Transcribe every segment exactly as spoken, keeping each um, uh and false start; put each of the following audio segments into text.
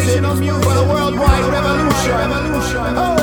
music for the worldwide revolution. Oh,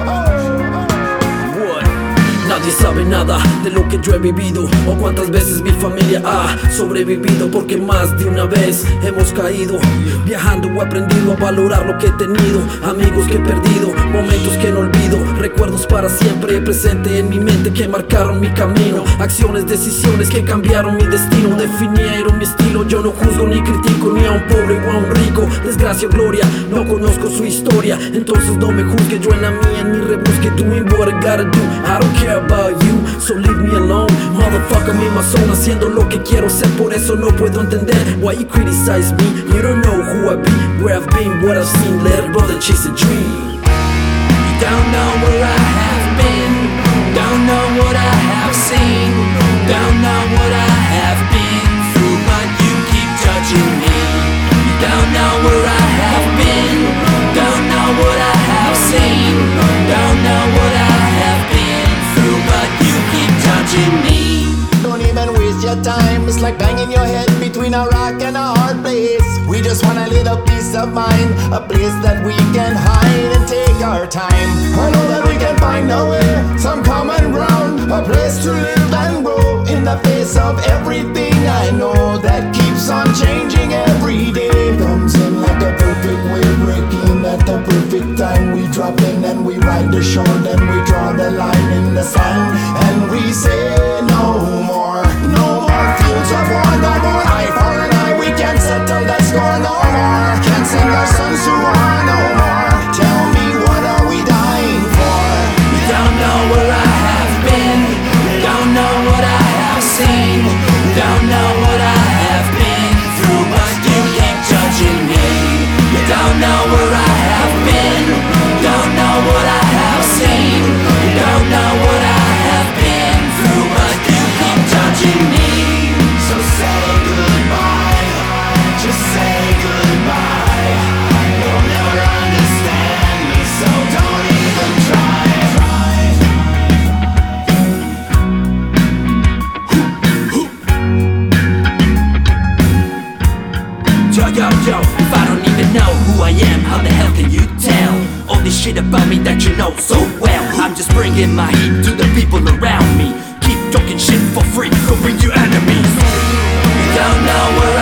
Nadie sabe nada de lo que yo he vivido o cuántas veces mi familia ha sobrevivido, porque más de una vez hemos caído. Viajando he aprendido a valorar lo que he tenido, amigos que he perdido, momentos que no olvido, recuerdos para siempre presente en mi mente que marcaron mi camino, acciones, decisiones que cambiaron mi destino, definieron mi estilo. Yo no juzgo ni critico ni a un pobre o a un rico, desgracia o gloria, no conozco su historia, entonces no me juzgue. Yo en la mía, en mi rebusque, doing what I gotta do. I don't care about you, so leave me alone. Motherfucker, me my zone, haciendo lo que quiero ser. Por eso no puedo entender why you criticize me. You don't know who I be, where I've been, what I've seen. Let a brother chase a dream. You don't know where I have been, don't know what I have seen, don't know what I have been through, but you keep judging me. You don't know where I have been, don't know what I have seen, don't know what I have been through, but you keep judging me. don't even waste your time. It's like banging your head between a rock and a hard place. We just want a little peace of mind, a place that we can hide and take our time. I know that we can find a way, some common ground, a place to live and grow in the face of everything I know that keeps on changing every day. Comes in like a perfect wave, breaking at the perfect time. We drop in and we ride the shore, then we draw the line in the sand, and we say no more, no more fields of war, no more eye for an eye. We can't settle that score no more, can't sing our sons to war no more. Tell me, what are we dying for? You don't know where I have been, don't know what I have seen, don't know what I have been through, but you keep judging me. You don't know where I have been, don't know what I have seen, you don't know what I have been through, but you keep judging me. So say goodbye, just say goodbye. You'll never understand me, so don't even try. Yo, yo, yo, if I don't even know who I am, how the hell can you tell all this shit about me that you know so well? I'm just bringing my heat to the people around me. Keep talking shit for free, go bring you enemies. You don't know where